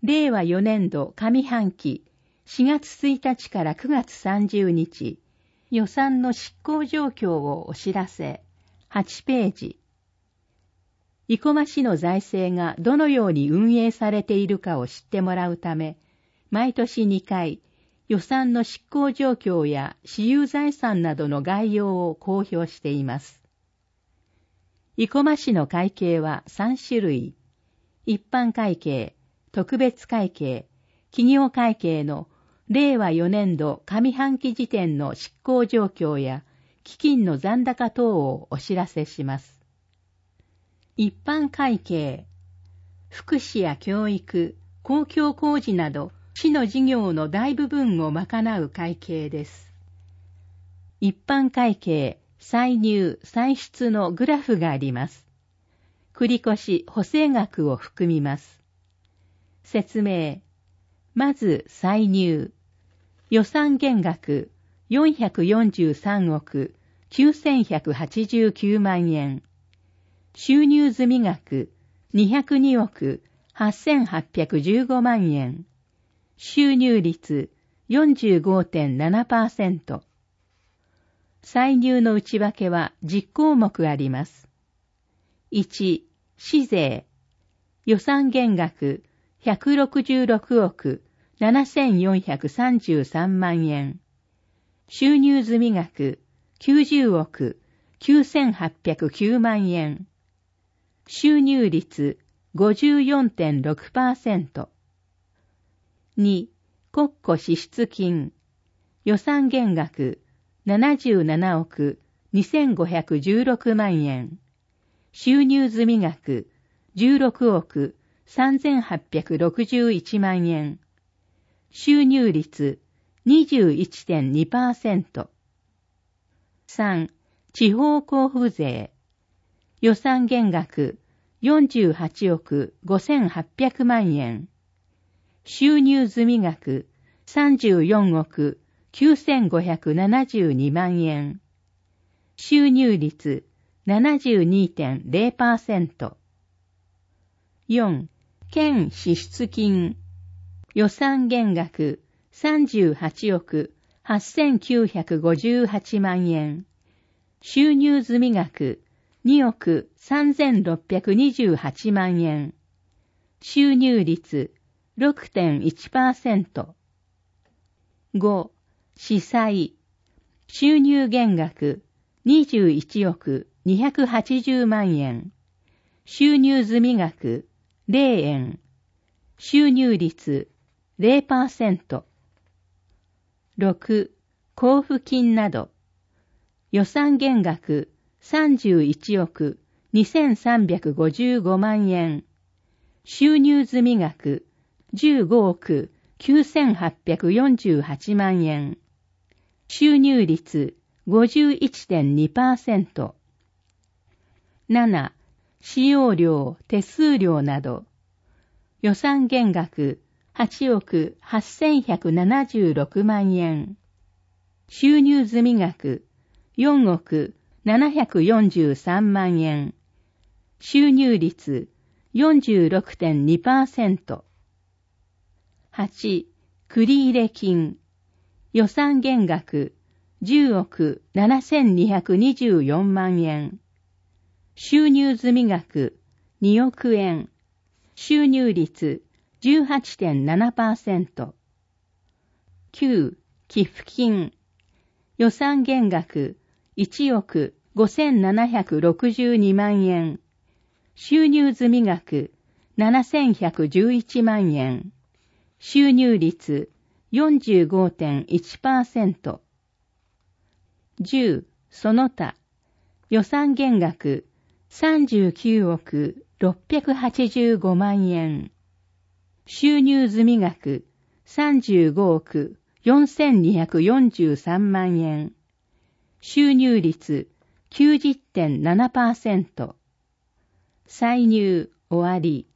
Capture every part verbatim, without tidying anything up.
れいわよねんど上半期しがつついたちからくがつさんじゅうにち、予算の執行状況をお知らせ。はちページ。生駒市の財政がどのように運営されているかを知ってもらうため、毎年にかい、予算の執行状況や私有財産などの概要を公表しています。生駒市の会計はさんしゅるい。一般会計、特別会計、企業会計のれいわよねんど上半期時点の執行状況や基金の残高等をお知らせします。一般会計、福祉や教育、公共工事など市の事業の大部分を賄う会計です。一般会計、歳入・歳出のグラフがあります。繰越補正額を含みます。説明。まず歳入。予算減額よんひゃくよんじゅうさんおくきゅうせんひゃくはちじゅうきゅうまんえん。収入済額にひゃくにおくはっせんはっぴゃくじゅうごまんえん。収入率 よんじゅうごてんななパーセント。歳入の内訳はじゅっこうもくあります。いち、市税。予算減額ひゃくろくじゅうろくおくななせんよんひゃくさんじゅうさんまんえん。収入済額きゅうじゅうおくきゅうせんはっぴゃくきゅうまんえん。収入率 ごじゅうよんてんろくパーセント。に、国庫支出金。予算減額ななじゅうななおくにせんごひゃくじゅうろくまんえん。収入済額じゅうろくおくさんぜんはっぴゃくろくじゅういちまんえん。収入率 にじゅういちてんにパーセント。さん、地方交付税。予算減額よんじゅうはちおくごせんはっぴゃくまんえん。収入済額さんじゅうよんおくきゅうせんごひゃくななじゅうにまんえん。収入率 ななじゅうにてんれいパーセント。よん、県支出金。予算減額さんじゅうはちおくはっせんきゅうひゃくごじゅうはちまんえん。収入済額におくさんぜんろっぴゃくにじゅうはちまんえん。収入率 ろくてんいちパーセント。ご、市債。収入減額にじゅういちおくにひゃくはちじゅうまんえん。収入済額れいえん。収入率 れいパーセント。ろく、交付金など。予算減額さんじゅういちおくにせんさんびゃくごじゅうごまんえん。収入済額じゅうごおくきゅうせんはっぴゃくよんじゅうはちまんえん。収入率 ごじゅういちてんにパーセント。なな、使用料、手数料など。予算減額はちおくはっせんひゃくななじゅうろくまんえん。収入済額よんおくななひゃくよんじゅうさんまんえん。収入率 よんじゅうろくてんにパーセント。はち、繰入金。予算減額じゅうおくななせんにひゃくにじゅうよんまんえん。収入済額におくえん。収入率 じゅうはちてんななパーセント。きゅう、寄付金。予算減額いちおくごせんななひゃくろくじゅうにまんえん。収入済額ななせんひゃくじゅういちまんえん。収入率 よんじゅうごてんいちパーセント。じゅう、その他。予算減額さんじゅうきゅうおくろっぴゃくはちじゅうごまんえん。収入済額さんじゅうごおくよんせんにひゃくよんじゅうさんまんえん。収入率 きゅうじゅってんななパーセント。歳入終わり。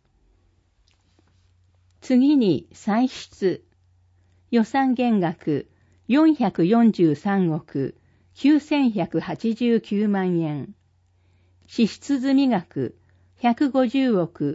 次に歳出。予算減額よんひゃくよんじゅうさんおくきゅうせんひゃくはちじゅうきゅうまんえん。支出済額ひゃくごじゅうおく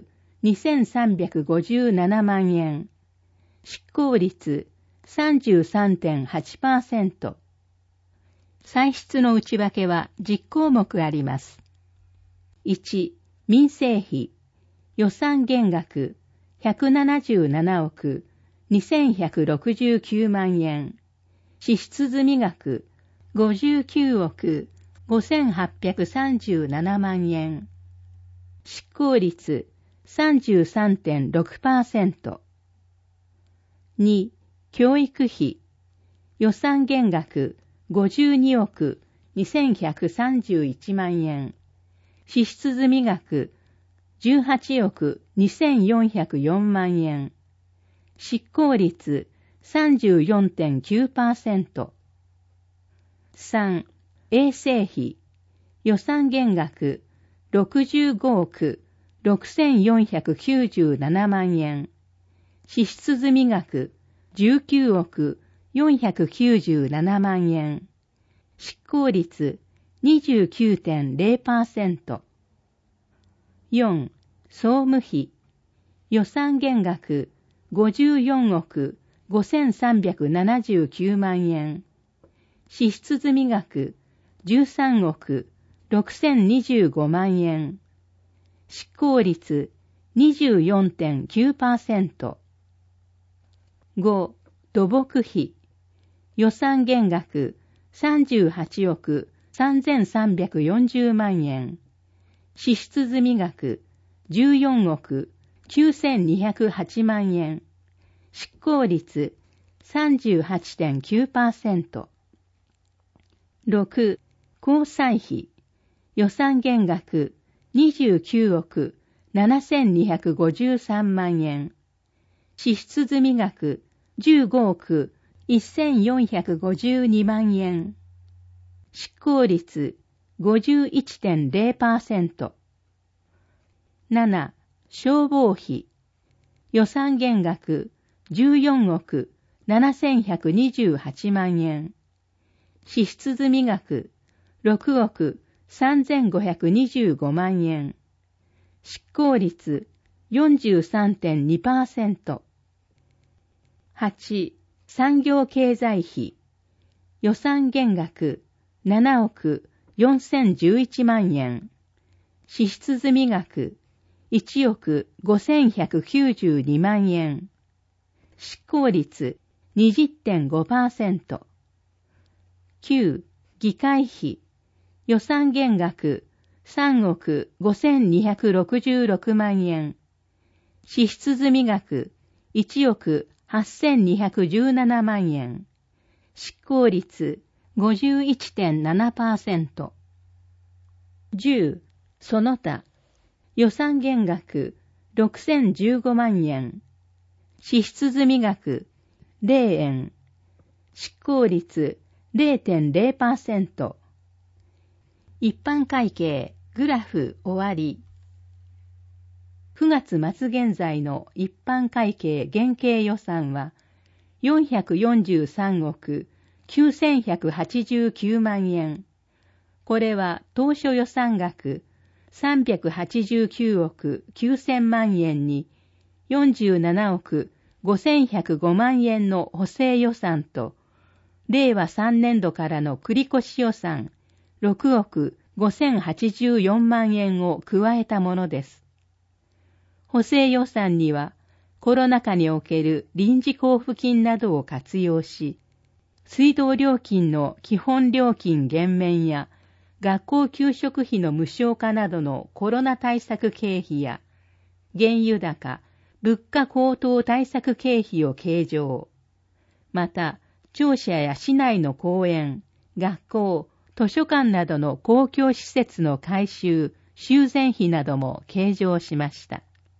にせんさんびゃくごじゅうななまんえん。執行率 さんじゅうさんてんはちパーセント。歳出の内訳はじゅっこうもくあります。いち、民生費。予算減額ひゃくななじゅうななおくにせんひゃくろくじゅうきゅうまんえん。支出済額ごじゅうきゅうおくごせんはっぴゃくさんじゅうななまんえん。執行率 さんじゅうさんてんろくパーセント。に、教育費。予算減額ごじゅうにおくにせんひゃくさんじゅういちまんえん。支出済額じゅうはちおくにせんよんひゃくよんまんえん。執行率 さんじゅうよんてんきゅうパーセント。さん、衛生費。予算減額ろくじゅうごおくろくせんよんひゃくきゅうじゅうななまんえん。支出済額じゅうきゅうおくよんひゃくきゅうじゅうななまんえん。執行率 にじゅうきゅうてんゼロパーセント。よん、総務費。予算減額ごじゅうよんおくごせんさんびゃくななじゅうきゅうまんえん。支出済額じゅうさんおくろくせんにじゅうごまんえん。執行率 にじゅうよんてんきゅうパーセント。ご、土木費。予算減額さんじゅうはちおくさんぜんさんびゃくよんじゅうまんえん。支出済額じゅうよんおくきゅうせんにひゃくはちまんえん。執行率 さんじゅうはちてんきゅうパーセント。ろく、交際費。予算減額にじゅうきゅうおくななせんにひゃくごじゅうさんまんえん。支出済額じゅうごおくせんよんひゃくごじゅうにまんえん。執行率 ごじゅういってんゼロパーセント。なな、消防費。予算減額じゅうよんおくななせんひゃくにじゅうはちまんえん。支出済額ろくおくさんぜんごひゃくにじゅうごまんえん。執行率 よんじゅうさんてんにパーセント。はち、産業経済費。予算減額ななおくよんせんじゅういちまんえん。支出済額いちおくごせんひゃくきゅうじゅうにまんえん。執行率 にじゅってんごパーセント。きゅう、議会費。予算減額さんおくごせんにひゃくろくじゅうろくまんえん。支出済額いちおくはっせんにひゃくじゅうななまんえん。執行率 ごじゅういってんななパーセント。じゅう、その他。予算減額ろくせんじゅうごまんえん。支出済額ゼロえん。執行率 ゼロてんゼロパーセント。一般会計グラフ終わり。くがつ末現在の一般会計現計予算はよんひゃくよんじゅうさんおくきゅうせんひゃくはちじゅうきゅうまんえん。これは当初予算額さんびゃくはちじゅうきゅうおくきゅうせんまんえんによんじゅうななおくごせんひゃくごまんえんの補正予算と、れいわさんねんどからの繰越予算ろくおくごせんはちじゅうよんまんえんを加えたものです。補正予算にはコロナ禍における臨時交付金などを活用し、水道料金の基本料金減免や学校給食費の無償化などのコロナ対策経費や、原油高、物価高騰対策経費を計上。また、庁舎や市内の公園、学校、図書館などの公共施設の改修、修繕費なども計上しました。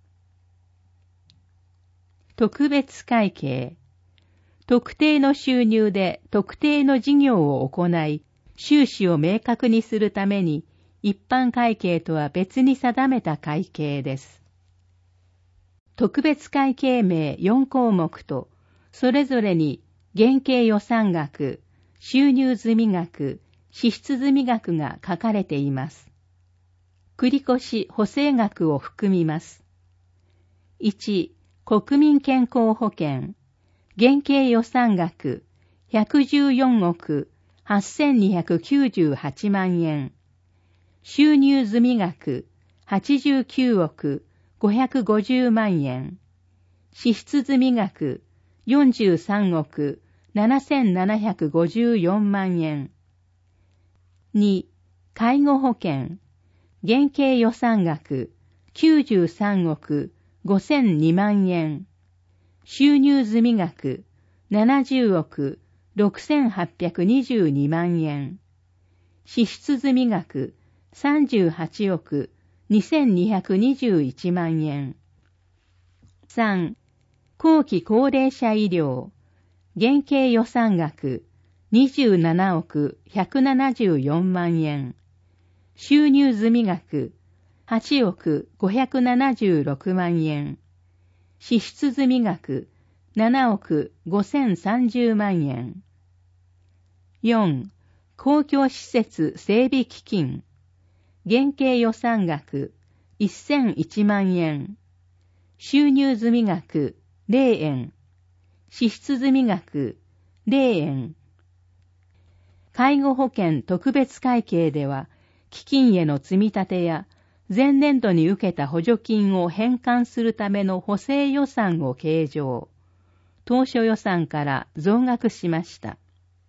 特別会計。特定の収入で特定の事業を行い、収支を明確にするために、一般会計とは別に定めた会計です。特別会計名よんこうもくと、それぞれに現計予算額、収入済額、支出済額が書かれています。繰越補正額を含みます。 いち、国民健康保険。現計予算額ひゃくじゅうよんおくはっせんにひゃくきゅうじゅうはちまんえん。収入済額はちじゅうきゅうおくごひゃくごじゅうまんえん。支出済額よんじゅうさんおくななせんななひゃくごじゅうよんまんえん。に、介護保険。現計予算額きゅうじゅうさんおくごせんにまんえん。収入済額ななじゅうおくろくせんはっぴゃくにじゅうにまんえん。支出済額さんじゅうはちおくにせんにひゃくにじゅういちまんえん。さん、後期高齢者医療。現計予算額にじゅうななおくひゃくななじゅうよんまんえん。収入済額はちおくごひゃくななじゅうろくまんえん。支出済額ななおくごせんさんじゅうまんえん。よん、公共施設整備基金。現計予算額せんいちまんえん。収入済額ゼロえん。支出済額ゼロえん。介護保険特別会計では、基金への積み立てや、前年度に受けた補助金を返還するための補正予算を計上。当初予算から増額しました。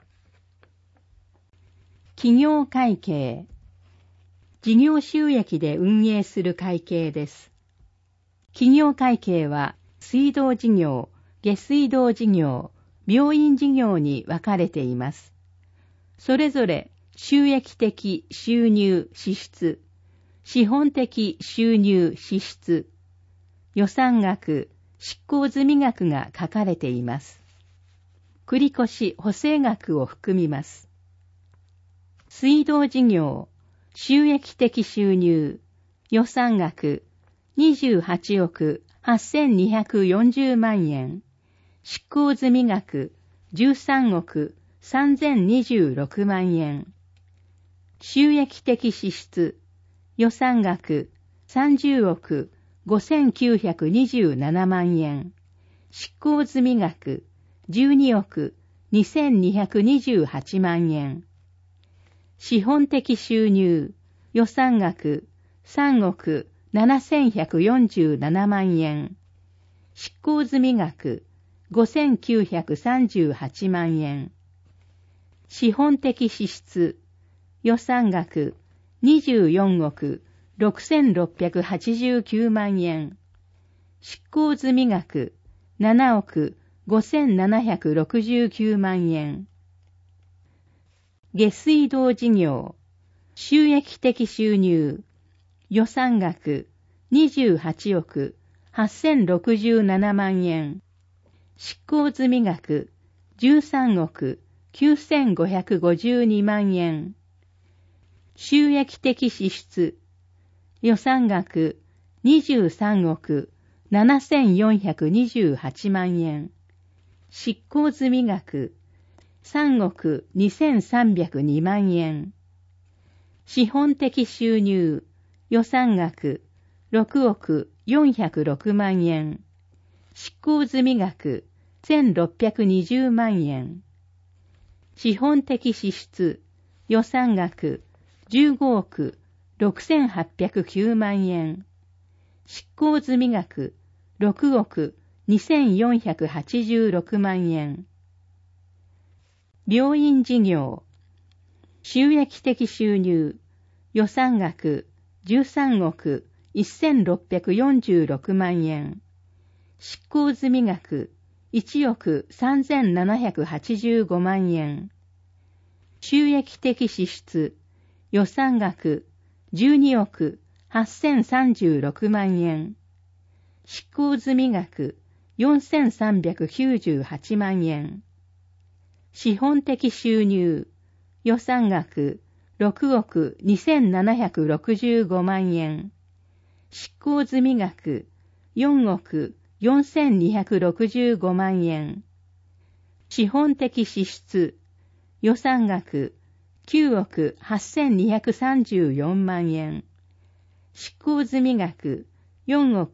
企業会計。事業収益で運営する会計です。企業会計は、水道事業、下水道事業、病院事業に分かれています。それぞれ収益的収入支出、資本的収入支出、予算額、執行済額が書かれています。繰越補正額を含みます。水道事業、収益的収入、予算額、にじゅうはちおくはっせんにひゃくよんじゅうまんえん、執行済額、じゅうさんおくさんぜんにじゅうろくまんえん、収益的支出、予算額さんじゅうおくごせんきゅうひゃくにじゅうななまんえん、執行済額じゅうにおくにせんにひゃくにじゅうはちまんえん、資本的収入、予算額さんおくななせんひゃくよんじゅうななまんえん、執行済額ごせんきゅうひゃくさんじゅうはちまんえん、資本的支出、予算額にじゅうよんおくろくせんろっぴゃくはちじゅうきゅうまんえん、執行済額ななおくごせんななひゃくろくじゅうきゅうまんえん。下水道事業、収益的収入、予算額にじゅうはちおくはっせんろくじゅうななまんえん、執行済額じゅうさんおくきゅうせんごひゃくごじゅうにまんえん、収益的支出、予算額にじゅうさんおくななせんよんひゃくにじゅうはちまんえん、執行済額さんおくにせんさんびゃくにまんえん、資本的収入、予算額ろくおくよんひゃくろくまんえん、執行済額せんろっぴゃくにじゅうまんえん、資本的支出、予算額じゅうごおくろくせんはっぴゃくきゅうまんえん、執行済額ろくおくにせんよんひゃくはちじゅうろくまんえん。病院事業、収益的収入、予算額じゅうさんおくせんろっぴゃくよんじゅうろくまんえん、執行済額いちおくさんぜんななひゃくはちじゅうごまんえん、収益的支出、予算額じゅうにおくはっせんさんじゅうろくまんえん、執行済額よんせんさんびゃくきゅうじゅうはちまんえん、資本的収入、予算額ろくおくにせんななひゃくろくじゅうごまんえん、執行済額よんおくよんせんにひゃくろくじゅうごまんえん、資本的支出、予算額きゅうおくはっせんにひゃくさんじゅうよんまんえん、執行済額よんおく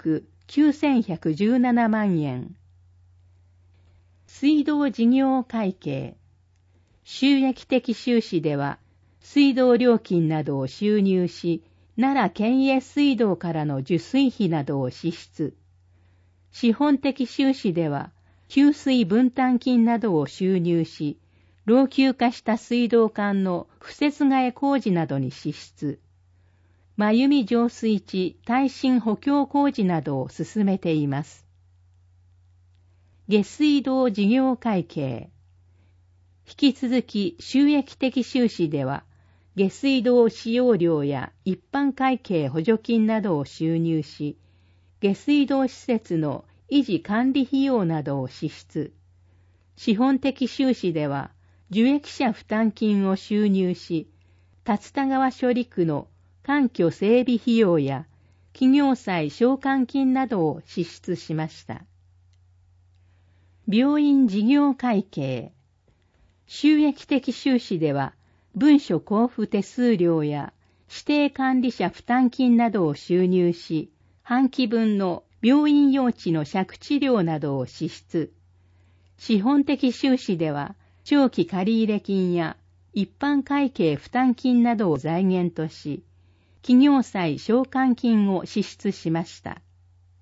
きゅうせんひゃくじゅうななまんえん。水道事業会計。収益的収支では、水道料金などを収入し、奈良県営水道からの受水費などを支出。資本的収支では、給水分担金などを収入し、老朽化した水道管の敷設替え工事などに支出。真由美浄水池耐震補強工事などを進めています。下水道事業会計。引き続き収益的収支では、下水道使用料や一般会計補助金などを収入し、下水道施設の維持管理費用などを支出。資本的収支では、受益者負担金を収入し、竜田川処理区の環境整備費用や企業債償還金などを支出しました。病院事業会計。収益的収支では、文書交付手数料や指定管理者負担金などを収入し、半期分の病院用地の借地料などを支出。資本的収支では、長期借入金や一般会計負担金などを財源とし、企業債償還金を支出しました。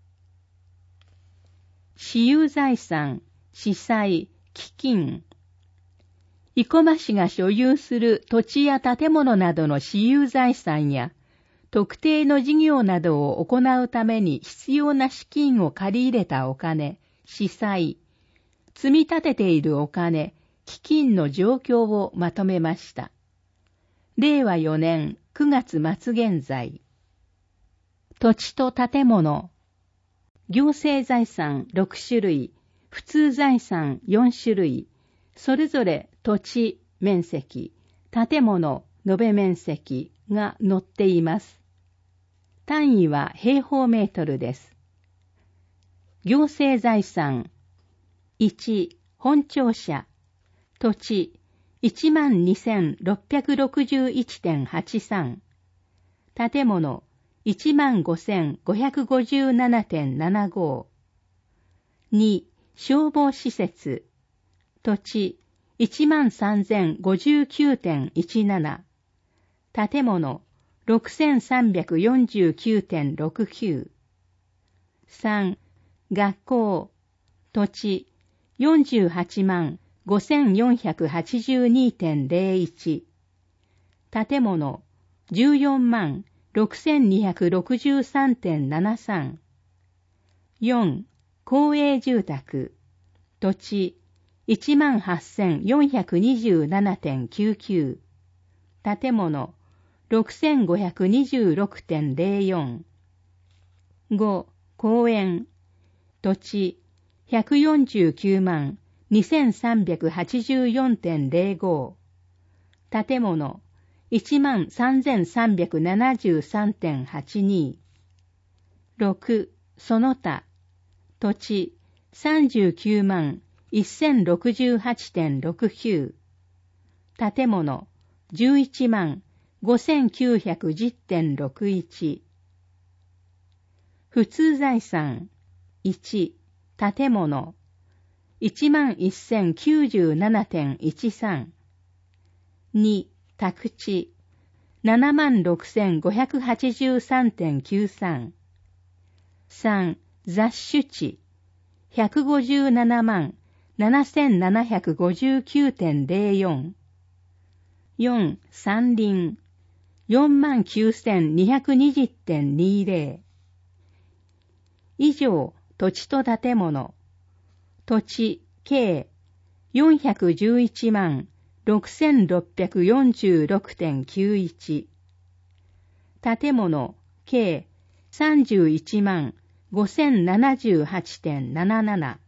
私有財産、私債、基金。生駒市が所有する土地や建物などの私有財産や、特定の事業などを行うために必要な資金を借り入れたお金、私債、積み立てているお金、基金の状況をまとめました。れいわよねんくがつ末現在。土地と建物。行政財産ろくしゅるい、普通財産よんしゅるい、それぞれ土地、面積、建物、延べ面積が載っています。単位は平方メートルです。行政財産。いち、本庁舎。土地 いちまんにせんろっぴゃくろくじゅういちてんはちさん。建物 いちまんごせんごひゃくごじゅうななてんななご。に、消防施設。土地 いちまんさんぜんごじゅうきゅうてんいちなな。建物 ろくせんさんびゃくよんじゅうきゅうてんろくきゅう。さん、学校。土地 よんじゅうはちまんごせんよんひゃくはちじゅうにてんぜろいち。建物 じゅうよんまんろくせんにひゃくろくじゅうさんてんななさん。よん、公営住宅。土地 いちまんはっせんよんひゃくにじゅうななてんきゅうきゅう。建物 ろくせんごひゃくにじゅうろくてんぜろよん。ご、公園。土地 ひゃくよんじゅうきゅうまんにせんさんびゃくはちじゅうよんてんぜろご。建物 いちまんさんぜんさんびゃくななじゅうさんてんはちに。ろく、その他。土地 さんじゅうきゅうまんせんろくじゅうはちてんろくきゅう。建物 じゅういちまんごせんきゅうひゃくじゅってんろくいち。普通財産。いち、建物 いちまんせんきゅうじゅうななてんいちさん。に、宅地 ななまんろくせんごひゃくはちじゅうさんてんきゅうさん。さん、雑種地 ひゃくごじゅうななまんななせんななひゃくごじゅうきゅうてんぜろよん。よん、山林 よんまんきゅうせんにひゃくにじゅうてんにじゅう。以上、土地と建物。土地、計 よんひゃくじゅういちまんろくせんろっぴゃくよんじゅうろくてんきゅういち。建物、計 さんじゅういちまんごせんななじゅうはちてんなななな。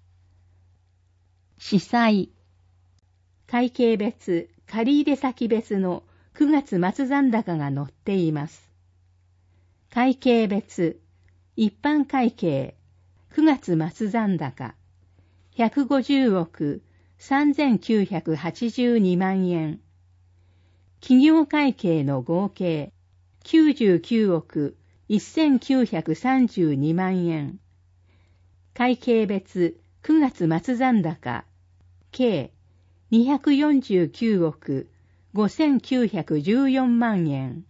私債。会計別、借入先別のくがつ末残高が載っています。会計別、一般会計、くがつ末残高、ひゃくごじゅうおくさんぜんきゅうひゃくはちじゅうにまんえん。企業会計の合計、きゅうじゅうきゅうおくせんきゅうひゃくさんじゅうにまんえん。会計別くがつ末残高、計にひゃくよんじゅうきゅうおくごせんきゅうひゃくじゅうよんまんえん。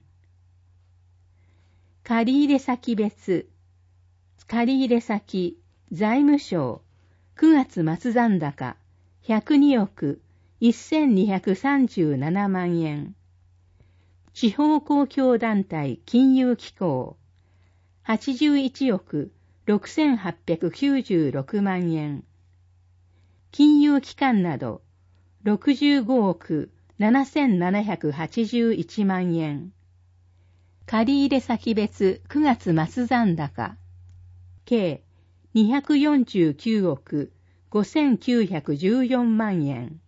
借入先別、借入先、財務省、くがつ末残高、ひゃくにおくせんにひゃくさんじゅうななまんえん。地方公共団体金融機構、はちじゅういちおくろくせんはっぴゃくきゅうじゅうろくまんえん。金融機関など、ろくじゅうごおくななせんななひゃくはちじゅういちまんえん。借入先別くがつ末残高、計にひゃくよんじゅうきゅうおくごせんきゅうひゃくじゅうよんまんえん。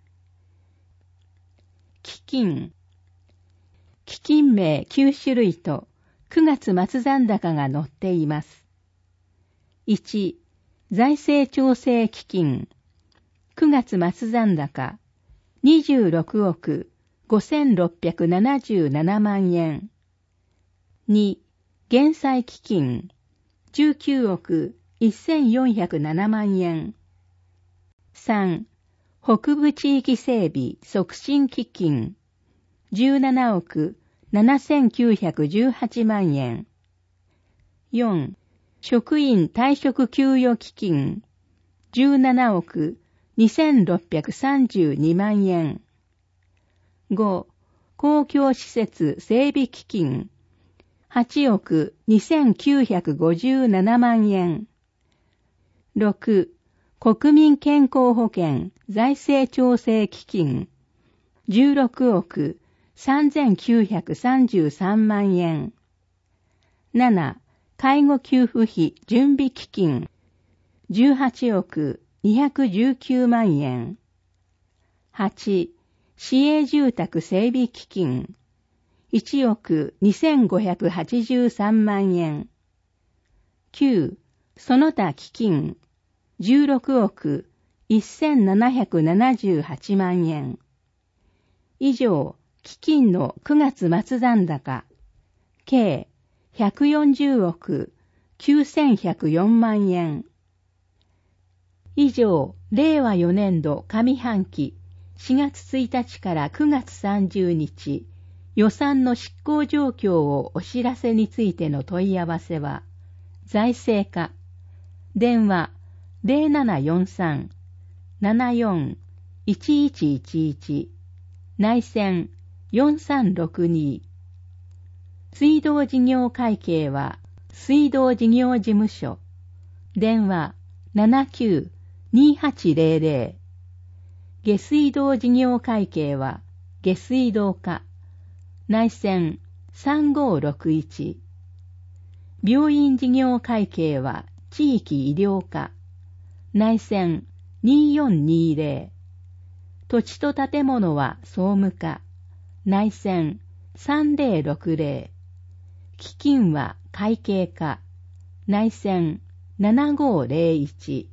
基金。基金名きゅうしゅるいとくがつ末残高が載っています。いち、財政調整基金。くがつ末残高にじゅうろくおくごせんろっぴゃくななじゅうななまんえん。に、減債基金じゅうきゅうおくせんよんひゃくななまんえん。さん、北部地域整備促進基金じゅうななおくななせんきゅうひゃくじゅうはちまんえん。よん、職員退職給与基金じゅうななおくにせんろっぴゃくさんじゅうにまんえん。ご、公共施設整備基金はちおくにせんきゅうひゃくごじゅうななまんえん。ろく、国民健康保険財政調整基金じゅうろくおくさんぜんきゅうひゃくさんじゅうさんまんえん。なな、介護給付費準備基金じゅうはちおくにひゃくじゅうきゅうまんえん。はち、市営住宅整備基金いちおくにせんごひゃくはちじゅうさんまんえん。きゅう、その他基金じゅうろくおくせんななひゃくななじゅうはちまんえん。以上、基金のくがつ末残高、計ひゃくよんじゅうおくきゅうせんひゃくよんまんえん。以上、れいわよねんど上半期しがつついたちからくがつさんじゅうにち、予算の執行状況をお知らせについての問い合わせは、財政課、電話 ゼロななよんさん ななよん いちいちいちいち、内線よんさんろくに。水道事業会計は、水道事業事務所、電話 ななきゅう にはちゼロゼロ。下水道事業会計は、下水道課、内線さんごろくいち。病院事業会計は地域医療課、内線によんにゼロ。土地と建物は総務課、内線さんぜろろくゼロ。基金は会計課、内線ななごゼロいち。